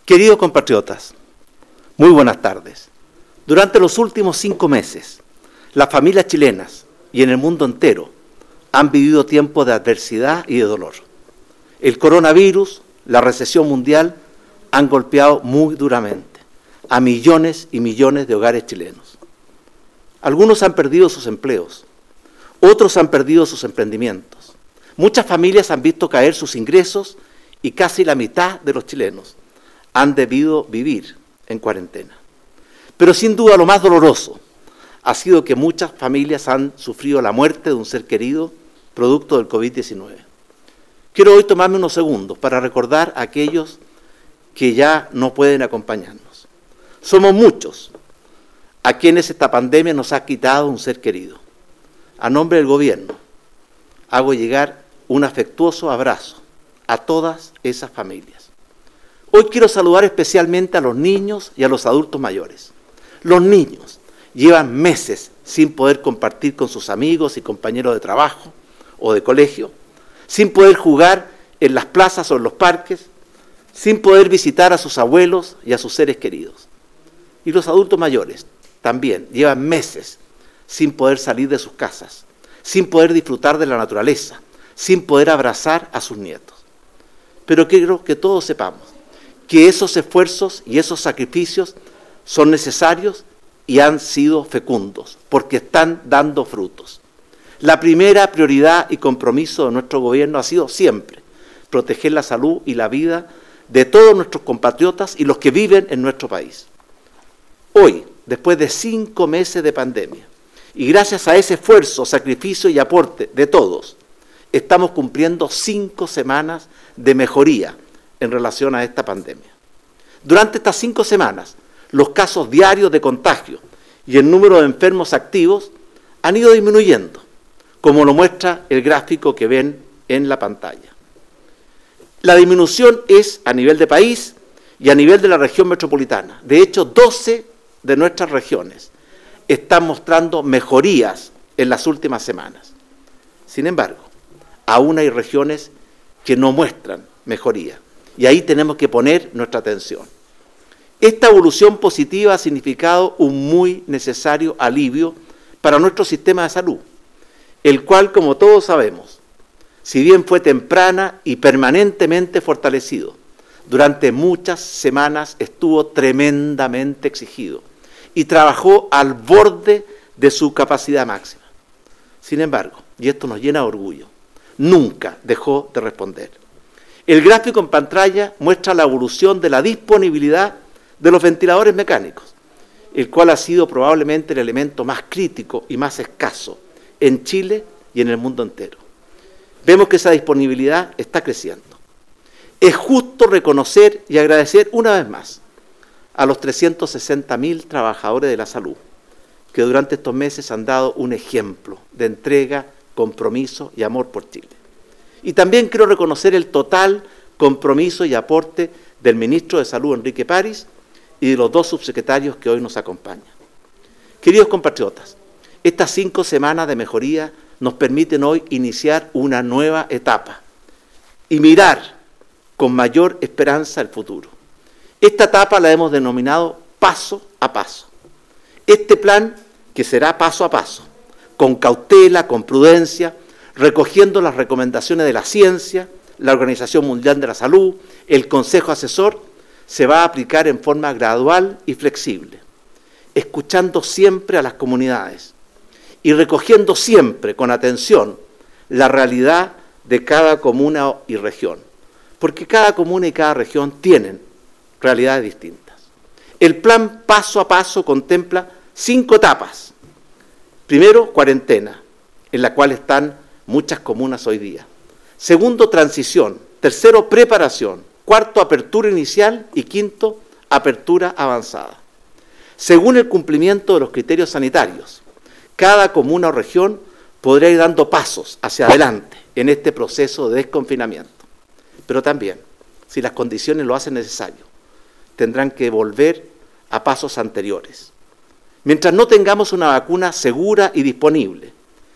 Queridos compatriotas, muy buenas tardes. Durante los últimos 5 meses, las familias chilenas y en el mundo entero han vivido tiempos de adversidad y de dolor. El coronavirus, la recesión mundial, han golpeado muy duramente a millones y millones de hogares chilenos. Algunos han perdido sus empleos, otros han perdido sus emprendimientos. Muchas familias han visto caer sus ingresos y casi la mitad de los chilenos han debido vivir en cuarentena. Pero sin duda lo más doloroso ha sido que muchas familias han sufrido la muerte de un ser querido producto del COVID-19. Quiero hoy tomarme unos segundos para recordar a aquellos que ya no pueden acompañarnos. Somos muchos a quienes esta pandemia nos ha quitado un ser querido. A nombre del gobierno, hago llegar un afectuoso abrazo a todas esas familias. Hoy quiero saludar especialmente a los niños y a los adultos mayores. Los niños llevan meses sin poder compartir con sus amigos y compañeros de trabajo o de colegio, sin poder jugar en las plazas o en los parques, sin poder visitar a sus abuelos y a sus seres queridos. Y los adultos mayores también llevan meses sin poder salir de sus casas, sin poder disfrutar de la naturaleza, sin poder abrazar a sus nietos. Pero quiero que todos sepamos que esos esfuerzos y esos sacrificios son necesarios y han sido fecundos, porque están dando frutos. La primera prioridad y compromiso de nuestro gobierno ha sido siempre proteger la salud y la vida de todos nuestros compatriotas y los que viven en nuestro país. Hoy, después de 5 meses de pandemia, y gracias a ese esfuerzo, sacrificio y aporte de todos, estamos cumpliendo 5 semanas de mejoría en relación a esta pandemia. Durante estas 5 semanas, los casos diarios de contagio y el número de enfermos activos han ido disminuyendo, como lo muestra el gráfico que ven en la pantalla. La disminución es a nivel de país y a nivel de la región metropolitana. De hecho, 12 de nuestras regiones están mostrando mejorías en las últimas semanas. Sin embargo, aún hay regiones que no muestran mejoría. Y ahí tenemos que poner nuestra atención. Esta evolución positiva ha significado un muy necesario alivio para nuestro sistema de salud, el cual, como todos sabemos, si bien fue temprana y permanentemente fortalecido, durante muchas semanas estuvo tremendamente exigido y trabajó al borde de su capacidad máxima. Sin embargo, y esto nos llena de orgullo, nunca dejó de responder. El gráfico en pantalla muestra la evolución de la disponibilidad de los ventiladores mecánicos, el cual ha sido probablemente el elemento más crítico y más escaso en Chile y en el mundo entero. Vemos que esa disponibilidad está creciendo. Es justo reconocer y agradecer una vez más a los 360.000 trabajadores de la salud, que durante estos meses han dado un ejemplo de entrega, compromiso y amor por Chile. Y también quiero reconocer el total compromiso y aporte del ministro de Salud, Enrique París, y de los 2 subsecretarios que hoy nos acompañan. Queridos compatriotas, estas 5 semanas de mejoría nos permiten hoy iniciar una nueva etapa y mirar con mayor esperanza el futuro. Esta etapa la hemos denominado paso a paso. Este plan, que será paso a paso, con cautela, con prudencia, recogiendo las recomendaciones de la ciencia, la Organización Mundial de la Salud, el Consejo Asesor, se va a aplicar en forma gradual y flexible, escuchando siempre a las comunidades y recogiendo siempre con atención la realidad de cada comuna y región, porque cada comuna y cada región tienen realidades distintas. El plan paso a paso contempla 5 etapas. Primero, cuarentena, en la cual están muchas comunas hoy día. Segundo, transición. Tercero, preparación. Cuarto, apertura inicial. Y quinto, apertura avanzada. Según el cumplimiento de los criterios sanitarios, cada comuna o región podrá ir dando pasos hacia adelante en este proceso de desconfinamiento. Pero también, si las condiciones lo hacen necesario, tendrán que volver a pasos anteriores. Mientras no tengamos una vacuna segura y disponible,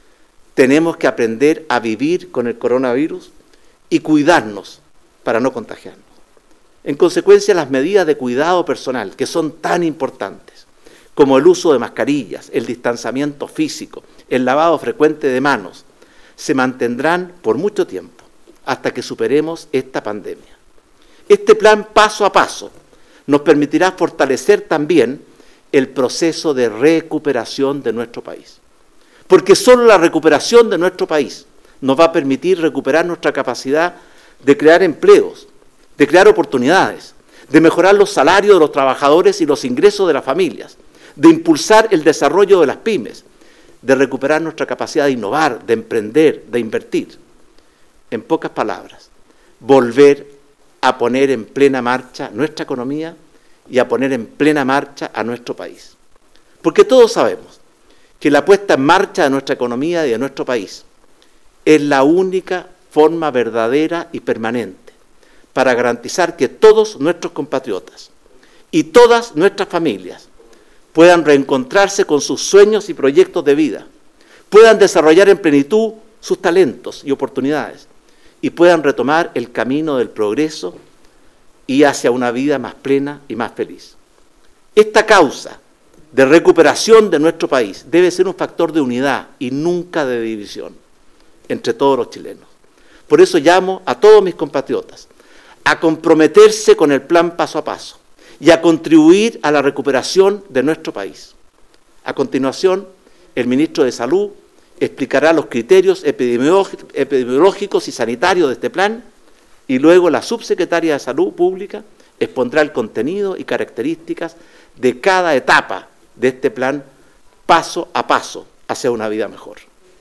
tenemos que aprender a vivir con el coronavirus y cuidarnos para no contagiarnos. En consecuencia, las medidas de cuidado personal, que son tan importantes, como el uso de mascarillas, el distanciamiento físico, el lavado frecuente de manos, se mantendrán por mucho tiempo, hasta que superemos esta pandemia. Este plan paso a paso nos permitirá fortalecer también el proceso de recuperación de nuestro país. Porque solo la recuperación de nuestro país nos va a permitir recuperar nuestra capacidad de crear empleos, de crear oportunidades, de mejorar los salarios de los trabajadores y los ingresos de las familias, de impulsar el desarrollo de las pymes, de recuperar nuestra capacidad de innovar, de emprender, de invertir. En pocas palabras, volver a poner en plena marcha nuestra economía y a poner en plena marcha a nuestro país. Porque todos sabemos que la puesta en marcha de nuestra economía y de nuestro país es la única forma verdadera y permanente para garantizar que todos nuestros compatriotas y todas nuestras familias puedan reencontrarse con sus sueños y proyectos de vida, puedan desarrollar en plenitud sus talentos y oportunidades y puedan retomar el camino del progreso y hacia una vida más plena y más feliz. Esta causa de recuperación de nuestro país debe ser un factor de unidad y nunca de división entre todos los chilenos. Por eso llamo a todos mis compatriotas a comprometerse con el plan paso a paso y a contribuir a la recuperación de nuestro país. A continuación, el ministro de Salud explicará los criterios epidemiológicos y sanitarios de este plan y luego la subsecretaria de Salud Pública expondrá el contenido y características de cada etapa de este plan paso a paso hacia una vida mejor.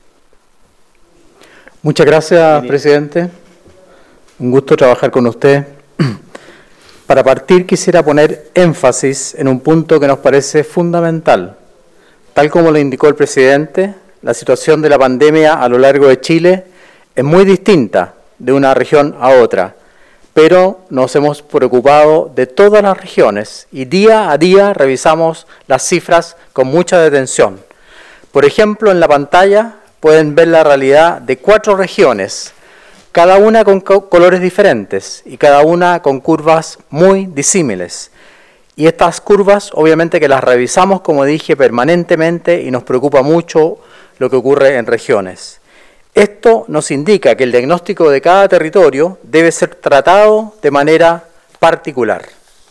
Muchas gracias, presidente. Un gusto trabajar con usted. Para partir, quisiera poner énfasis en un punto que nos parece fundamental. Tal como lo indicó el presidente, la situación de la pandemia a lo largo de Chile es muy distinta de una región a otra, pero nos hemos preocupado de todas las regiones y día a día revisamos las cifras con mucha detención. Por ejemplo, en la pantalla pueden ver la realidad de 4 regiones, cada una con colores diferentes y cada una con curvas muy disímiles. Y estas curvas, obviamente que las revisamos, como dije, permanentemente y nos preocupa mucho lo que ocurre en regiones. Esto nos indica que el diagnóstico de cada territorio debe ser tratado de manera particular.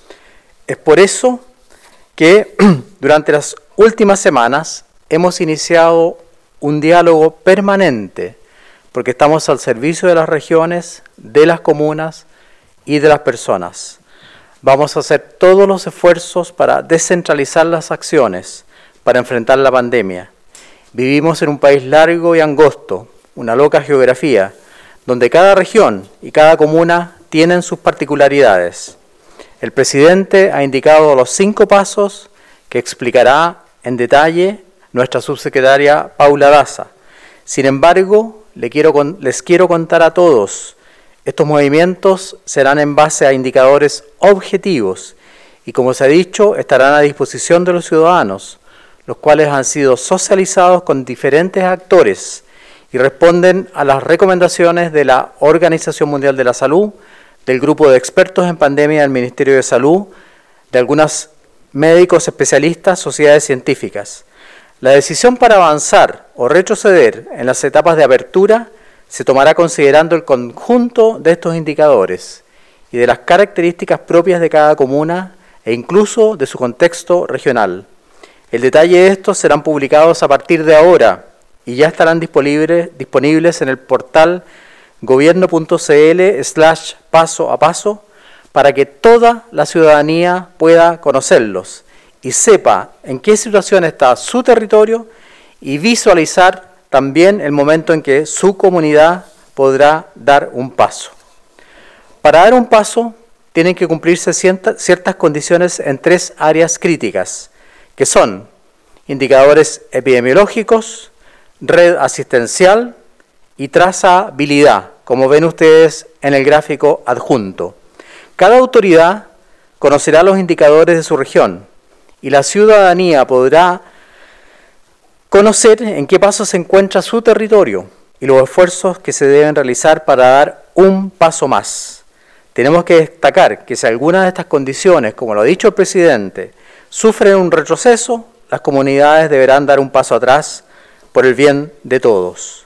Es por eso que durante las últimas semanas hemos iniciado un diálogo permanente, porque estamos al servicio de las regiones, de las comunas y de las personas. Vamos a hacer todos los esfuerzos para descentralizar las acciones, para enfrentar la pandemia. Vivimos en un país largo y angosto, una loca geografía, donde cada región y cada comuna tienen sus particularidades. El presidente ha indicado los 5 pasos que explicará en detalle nuestra subsecretaria Paula Daza. Sin embargo, les quiero contar a todos, estos movimientos serán en base a indicadores objetivos y, como se ha dicho, estarán a disposición de los ciudadanos, los cuales han sido socializados con diferentes actores y responden a las recomendaciones de la Organización Mundial de la Salud, del Grupo de Expertos en Pandemia del Ministerio de Salud, de algunos médicos especialistas, sociedades científicas. La decisión para avanzar o retroceder en las etapas de apertura se tomará considerando el conjunto de estos indicadores y de las características propias de cada comuna e incluso de su contexto regional. El detalle de estos serán publicados a partir de ahora y ya estarán disponibles en el portal gobierno.cl/paso a paso para que toda la ciudadanía pueda conocerlos y sepa en qué situación está su territorio y visualizar también el momento en que su comunidad podrá dar un paso. Para dar un paso tienen que cumplirse ciertas condiciones en 3 áreas críticas, que son indicadores epidemiológicos, red asistencial y trazabilidad, como ven ustedes en el gráfico adjunto. Cada autoridad conocerá los indicadores de su región y la ciudadanía podrá conocer en qué paso se encuentra su territorio y los esfuerzos que se deben realizar para dar un paso más. tenemos que destacar que si algunas de estas condiciones, como lo ha dicho el presidente, sufren un retroceso, las comunidades deberán dar un paso atrás por el bien de todos.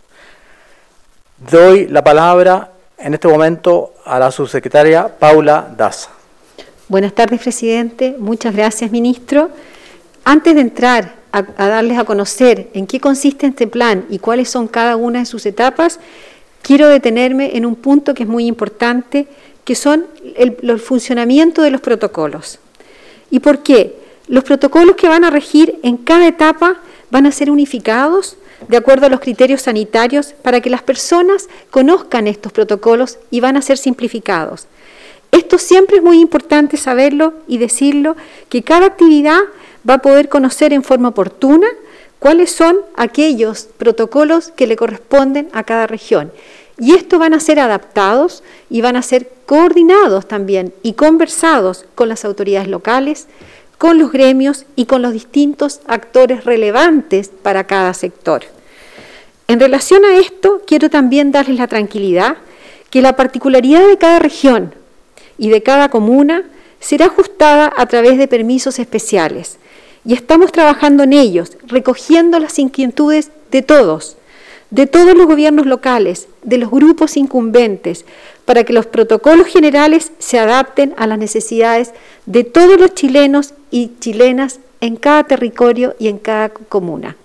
Doy la palabra en este momento a la subsecretaria Paula Daza. Buenas tardes, presidente. Muchas gracias, ministro. Antes de entrar a darles a conocer en qué consiste este plan y cuáles son cada una de sus etapas, quiero detenerme en un punto que es muy importante, que son el funcionamiento de los protocolos. ¿Y por qué? Los protocolos que van a regir en cada etapa van a ser unificados de acuerdo a los criterios sanitarios para que las personas conozcan estos protocolos y van a ser simplificados. Esto siempre es muy importante saberlo y decirlo, que cada actividad va a poder conocer en forma oportuna cuáles son aquellos protocolos que le corresponden a cada región. Y estos van a ser adaptados y van a ser coordinados también y conversados con las autoridades locales, con los gremios y con los distintos actores relevantes para cada sector. En relación a esto, quiero también darles la tranquilidad que la particularidad de cada región y de cada comuna será ajustada a través de permisos especiales. Y estamos trabajando en ellos, recogiendo las inquietudes de todos los gobiernos locales, de los grupos incumbentes, para que los protocolos generales se adapten a las necesidades de todos los chilenos y chilenas en cada territorio y en cada comuna.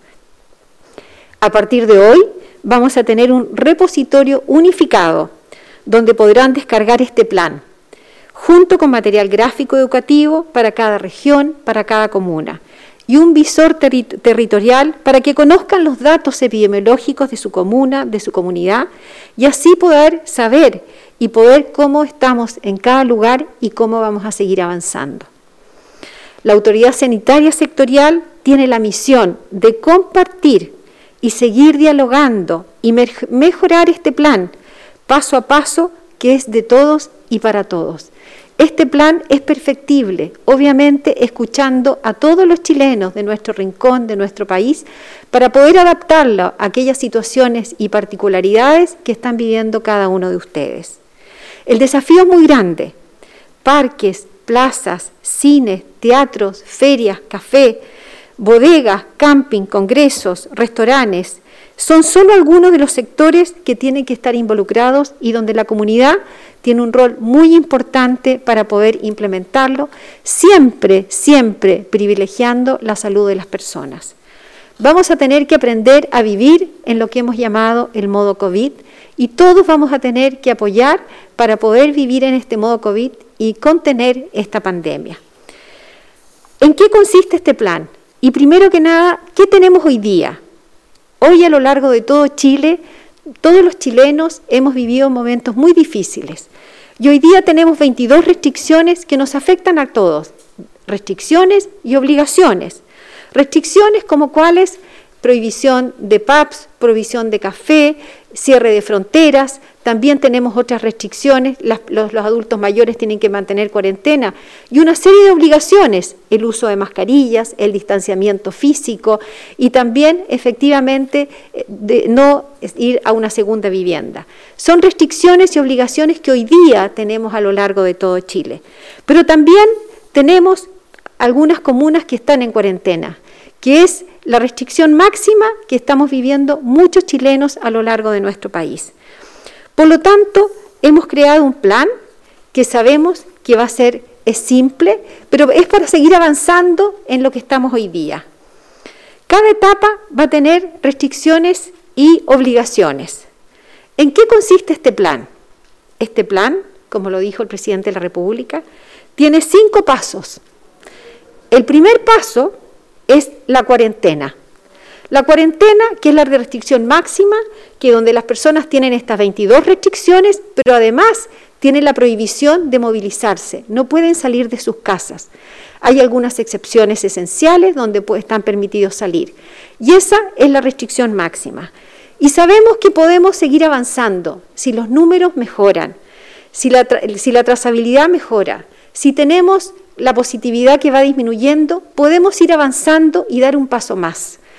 A partir de hoy vamos a tener un repositorio unificado donde podrán descargar este plan, junto con material gráfico educativo para cada región, para cada comuna, y un visor territorial para que conozcan los datos epidemiológicos de su comuna, de su comunidad, y así poder saber y poder cómo estamos en cada lugar y cómo vamos a seguir avanzando. La Autoridad Sanitaria Sectorial tiene la misión de compartir y seguir dialogando y mejorar este plan paso a paso, que es de todos y para todos. Este plan es perfectible, obviamente escuchando a todos los chilenos de nuestro rincón, de nuestro país, para poder adaptarlo a aquellas situaciones y particularidades que están viviendo cada uno de ustedes. El desafío es muy grande. Parques, plazas, cines, teatros, ferias, café, bodegas, camping, congresos, restaurantes, son solo algunos de los sectores que tienen que estar involucrados y donde la comunidad tiene un rol muy importante para poder implementarlo, siempre privilegiando la salud de las personas. Vamos a tener que aprender a vivir en lo que hemos llamado el modo COVID y todos vamos a tener que apoyar para poder vivir en este modo COVID y contener esta pandemia. ¿En qué consiste este plan? Y primero que nada, ¿qué tenemos hoy día? Hoy, a lo largo de todo Chile, todos los chilenos hemos vivido momentos muy difíciles. Y hoy día tenemos 22 restricciones que nos afectan a todos. Restricciones y obligaciones. Restricciones como cuáles: prohibición de pubs, prohibición de café, cierre de fronteras. También tenemos otras restricciones, los adultos mayores tienen que mantener cuarentena y una serie de obligaciones, el uso de mascarillas, el distanciamiento físico y también efectivamente de no ir a una segunda vivienda. Son restricciones y obligaciones que hoy día tenemos a lo largo de todo Chile. Pero también tenemos algunas comunas que están en cuarentena, que es la restricción máxima que estamos viviendo muchos chilenos a lo largo de nuestro país. Por lo tanto, hemos creado un plan que sabemos que es simple, pero es para seguir avanzando en lo que estamos hoy día. Cada etapa va a tener restricciones y obligaciones. ¿En qué consiste este plan? Este plan, como lo dijo el presidente de la República, tiene 5 pasos. El primer paso es la cuarentena. La cuarentena, que es la restricción máxima, que donde las personas tienen estas 22 restricciones, pero además tienen la prohibición de movilizarse, no pueden salir de sus casas. Hay algunas excepciones esenciales donde están permitidos salir. Y esa es la restricción máxima. Y sabemos que podemos seguir avanzando si los números mejoran, si la trazabilidad mejora, si tenemos la positividad que va disminuyendo, podemos ir avanzando y dar un paso más.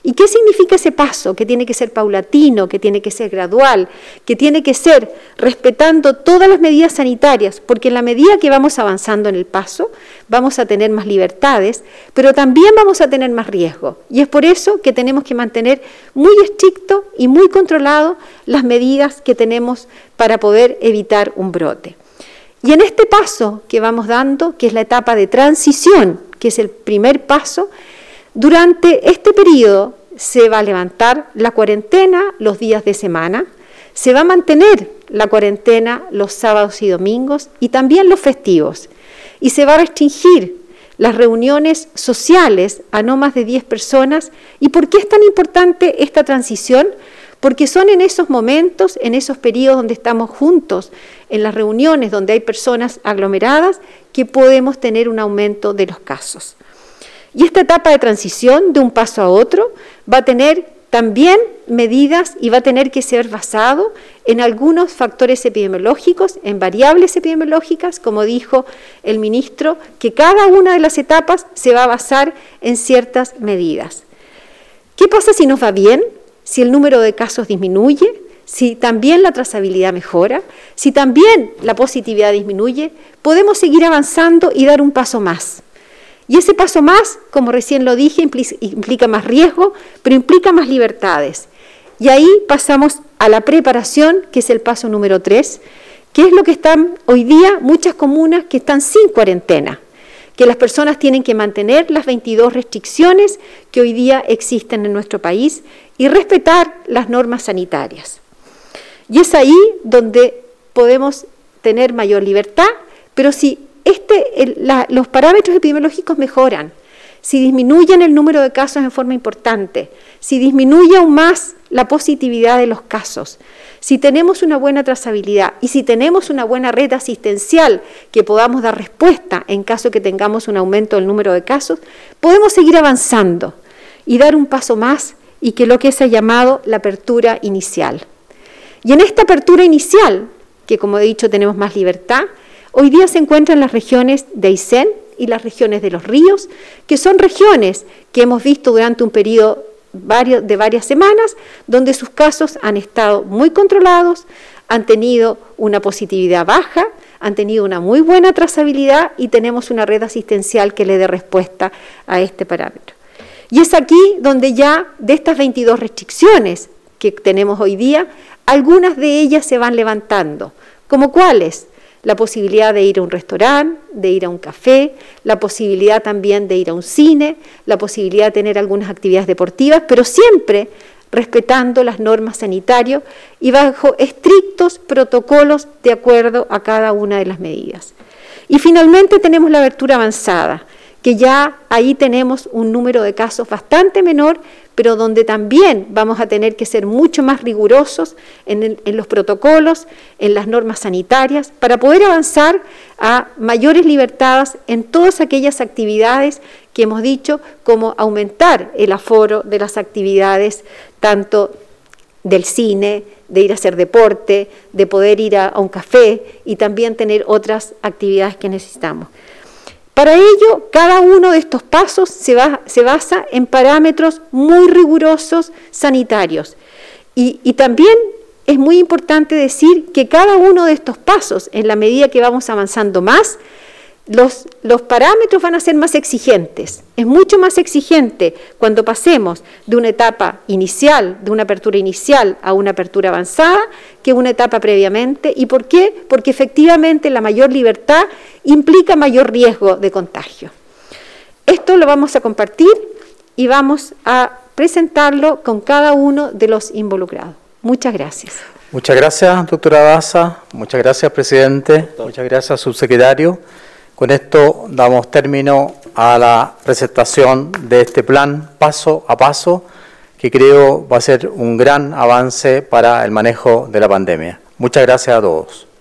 ¿Y qué significa ese paso? Que tiene que ser paulatino, que tiene que ser gradual, que tiene que ser respetando todas las medidas sanitarias, porque en la medida que vamos avanzando en el paso, vamos a tener más libertades, pero también vamos a tener más riesgo. Y es por eso que tenemos que mantener muy estricto y muy controlado las medidas que tenemos para poder evitar un brote. Y en este paso que vamos dando, que es la etapa de transición, que es el primer paso, durante este periodo se va a levantar la cuarentena los días de semana, se va a mantener la cuarentena los sábados y domingos y también los festivos, y se va a restringir las reuniones sociales a no más de 10 personas. ¿Y por qué es tan importante esta transición? Porque son en esos momentos, en esos periodos donde estamos juntos, en las reuniones donde hay personas aglomeradas, que podemos tener un aumento de los casos. Y esta etapa de transición de un paso a otro va a tener también medidas y va a tener que ser basado en algunos factores epidemiológicos, en variables epidemiológicas, como dijo el ministro, que cada una de las etapas se va a basar en ciertas medidas. ¿Qué pasa si nos va bien? Si el número de casos disminuye, si también la trazabilidad mejora, si también la positividad disminuye, podemos seguir avanzando y dar un paso más. Y ese paso más, como recién lo dije, implica más riesgo, pero implica más libertades. Y ahí pasamos a la preparación, que es el paso número 3, que es lo que están hoy día muchas comunas que están sin cuarentena, que las personas tienen que mantener las 22 restricciones que hoy día existen en nuestro país y respetar las normas sanitarias. Y es ahí donde podemos tener mayor libertad, pero si los parámetros epidemiológicos mejoran, si disminuyen el número de casos en forma importante, si disminuye aún más la positividad de los casos, si tenemos una buena trazabilidad y si tenemos una buena red asistencial que podamos dar respuesta en caso que tengamos un aumento del número de casos, podemos seguir avanzando y dar un paso más, y que lo que se ha llamado la apertura inicial. Y en esta apertura inicial, que como he dicho tenemos más libertad, hoy día se encuentran las regiones de Aysén y las regiones de Los Ríos, que son regiones que hemos visto durante un periodo de varias semanas, donde sus casos han estado muy controlados, han tenido una positividad baja, han tenido una muy buena trazabilidad y tenemos una red asistencial que le dé respuesta a este parámetro. Y es aquí donde ya de estas 22 restricciones que tenemos hoy día, algunas de ellas se van levantando. ¿Como cuáles? La posibilidad de ir a un restaurante, de ir a un café, la posibilidad también de ir a un cine, la posibilidad de tener algunas actividades deportivas, pero siempre respetando las normas sanitarias y bajo estrictos protocolos de acuerdo a cada una de las medidas. Y finalmente tenemos la apertura avanzada, que ya ahí tenemos un número de casos bastante menor, pero donde también vamos a tener que ser mucho más rigurosos en los protocolos, en las normas sanitarias, para poder avanzar a mayores libertades en todas aquellas actividades que hemos dicho, como aumentar el aforo de las actividades, tanto del cine, de ir a hacer deporte, de poder ir a un café y también tener otras actividades que necesitamos. Para ello, cada uno de estos pasos se basa en parámetros muy rigurosos sanitarios. Y también es muy importante decir que cada uno de estos pasos, en la medida que vamos avanzando más, los parámetros van a ser más exigentes. Es mucho más exigente cuando pasemos de una etapa inicial, de una apertura inicial a una apertura avanzada, que una etapa previamente. ¿Y por qué? Porque efectivamente la mayor libertad implica mayor riesgo de contagio. Esto lo vamos a compartir y vamos a presentarlo con cada uno de los involucrados. Muchas gracias. Muchas gracias, doctora Daza. Muchas gracias, presidente. Muchas gracias, subsecretario. Con esto damos término a la presentación de este plan paso a paso, que creo va a ser un gran avance para el manejo de la pandemia. Muchas gracias a todos.